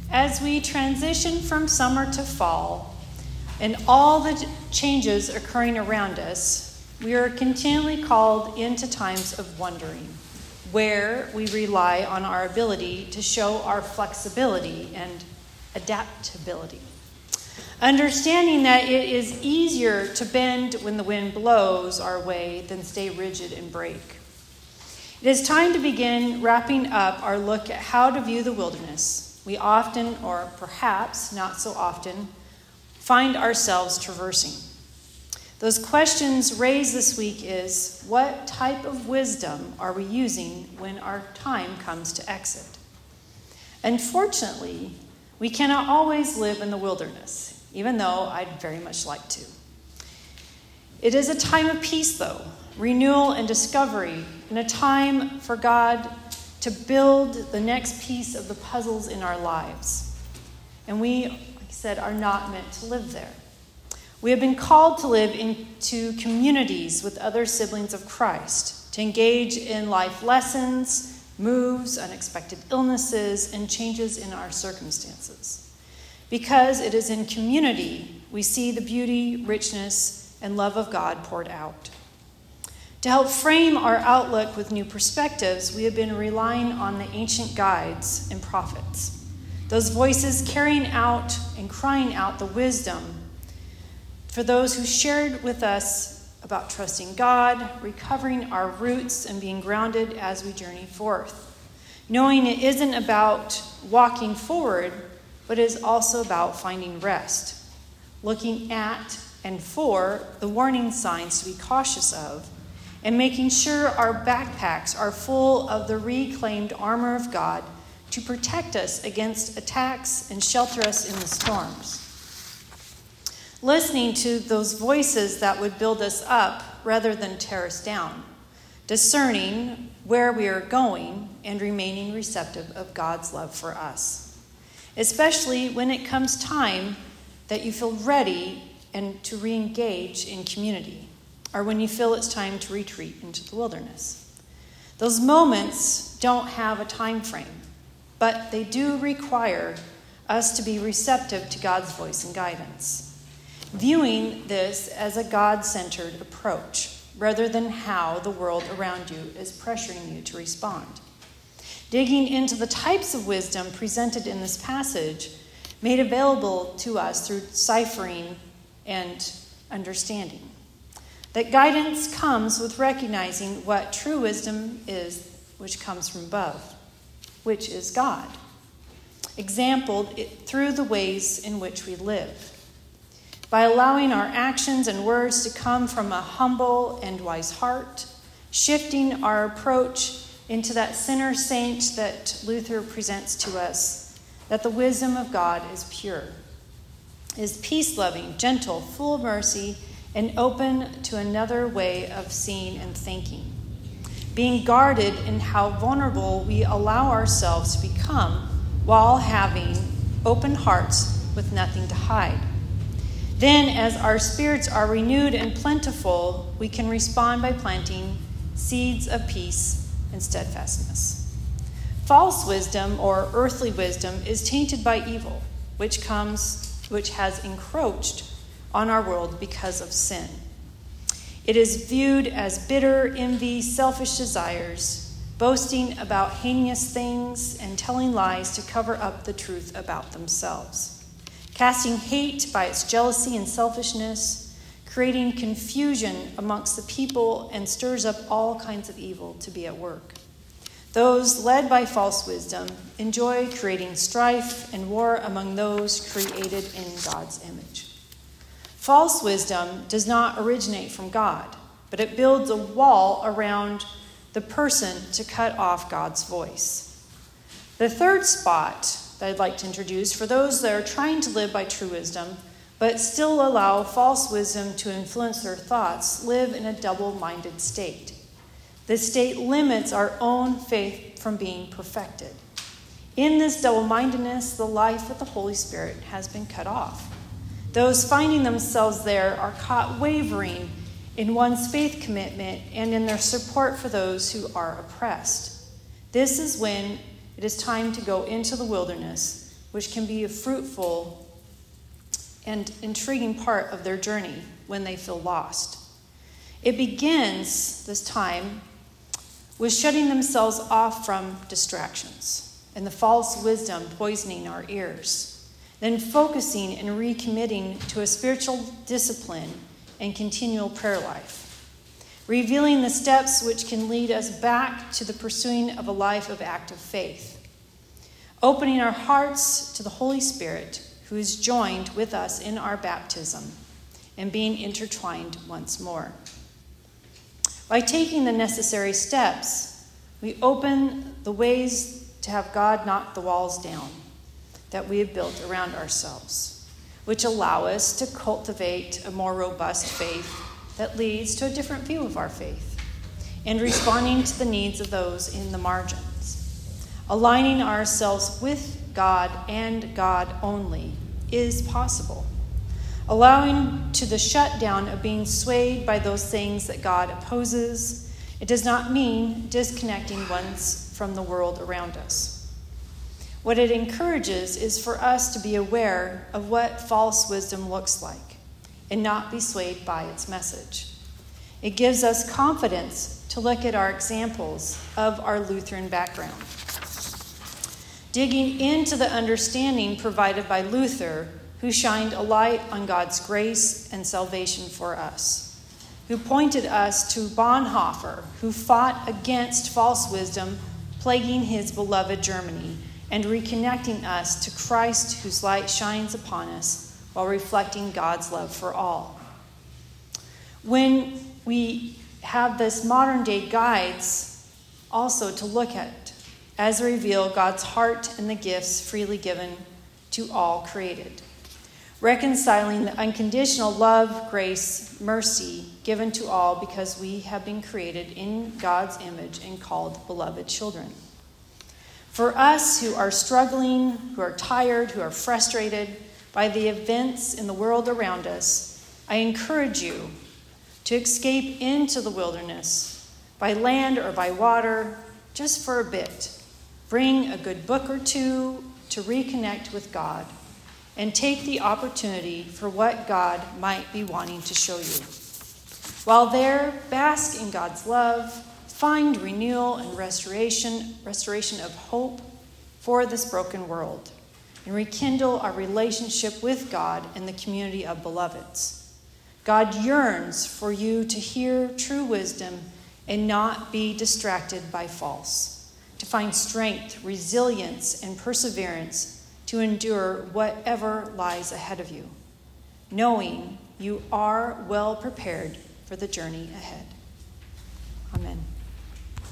As we transition from summer to fall and all the changes occurring around us, we are continually called into times of wondering, where we rely on our ability to show our flexibility and adaptability. Understanding that it is easier to bend when the wind blows our way than stay rigid and break. It is time to begin wrapping up our look at how to view the wilderness we often, or perhaps not so often, find ourselves traversing. Those questions raised this week is, what type of wisdom are we using when our time comes to exit? Unfortunately, we cannot always live in the wilderness, even though I'd very much like to. It is a time of peace, though, renewal and discovery, and a time for God to build the next piece of the puzzles in our lives. And we, like I said, are not meant to live there. We have been called to live into communities with other siblings of Christ, to engage in life lessons, moves, unexpected illnesses, and changes in our circumstances. Because it is in community we see the beauty, richness, and love of God poured out. To help frame our outlook with new perspectives, we have been relying on the ancient guides and prophets, those voices carrying out and crying out the wisdom for those who shared with us about trusting God, recovering our roots, and being grounded as we journey forth, knowing it isn't about walking forward, but is also about finding rest, looking at and for the warning signs to be cautious of, and making sure our backpacks are full of the reclaimed armor of God to protect us against attacks and shelter us in the storms. Listening to those voices that would build us up rather than tear us down, discerning where we are going and remaining receptive of God's love for us, especially when it comes time that you feel ready and to re-engage in community, or when you feel it's time to retreat into the wilderness. Those moments don't have a time frame, but they do require us to be receptive to God's voice and guidance, viewing this as a God-centered approach, rather than how the world around you is pressuring you to respond. Digging into the types of wisdom presented in this passage, made available to us through ciphering and understanding. That guidance comes with recognizing what true wisdom is, which comes from above, which is God, exampled through the ways in which we live. By allowing our actions and words to come from a humble and wise heart, shifting our approach into that sinner saint that Luther presents to us, that the wisdom of God is pure, is peace-loving, gentle, full of mercy, and open to another way of seeing and thinking, being guarded in how vulnerable we allow ourselves to become while having open hearts with nothing to hide. Then, as our spirits are renewed and plentiful, we can respond by planting seeds of peace and steadfastness. False wisdom, or earthly wisdom, is tainted by evil, which has encroached on our world because of sin. It is viewed as bitter envy, selfish desires, boasting about heinous things, and telling lies to cover up the truth about themselves, casting hate by its jealousy and selfishness, creating confusion amongst the people, and stirs up all kinds of evil to be at work. Those led by false wisdom enjoy creating strife and war among those created in God's image. False wisdom does not originate from God, but it builds a wall around the person to cut off God's voice. The third spot that I'd like to introduce for those that are trying to live by true wisdom, but still allow false wisdom to influence their thoughts, live in a double-minded state. This state limits our own faith from being perfected. In this double-mindedness, the life of the Holy Spirit has been cut off. Those finding themselves there are caught wavering in one's faith commitment and in their support for those who are oppressed. This is when it is time to go into the wilderness which can be a fruitful and intriguing part of their journey when they feel lost. It begins, this time, with shutting themselves off from distractions and the false wisdom poisoning our ears, then focusing and recommitting to a spiritual discipline and continual prayer life, revealing the steps which can lead us back to the pursuing of a life of active faith, opening our hearts to the Holy Spirit, who is joined with us in our baptism, and being intertwined once more. By taking the necessary steps, we open the ways to have God knock the walls down that we have built around ourselves, which allow us to cultivate a more robust faith that leads to a different view of our faith and responding to the needs of those in the margins. Aligning ourselves with God and God only is possible. Allowing to the shutdown of being swayed by those things that God opposes, it does not mean disconnecting ones from the world around us. What it encourages is for us to be aware of what false wisdom looks like and not be swayed by its message. It gives us confidence to look at our examples of our Lutheran background. Digging into the understanding provided by Luther, who shined a light on God's grace and salvation for us, who pointed us to Bonhoeffer, who fought against false wisdom plaguing his beloved Germany, and reconnecting us to Christ, whose light shines upon us while reflecting God's love for all. When we have this modern day guides also to look at, as reveal God's heart and the gifts freely given to all created, reconciling the unconditional love, grace, mercy given to all because we have been created in God's image and called beloved children. For us who are struggling, who are tired, who are frustrated by the events in the world around us, I encourage you to escape into the wilderness by land or by water just for a bit. Bring a good book or two to reconnect with God and take the opportunity for what God might be wanting to show you. While there, bask in God's love, find renewal and restoration of hope for this broken world, and rekindle our relationship with God and the community of beloveds. God yearns for you to hear true wisdom and not be distracted by false, to find strength, resilience, and perseverance to endure whatever lies ahead of you, knowing you are well prepared for the journey ahead. Amen.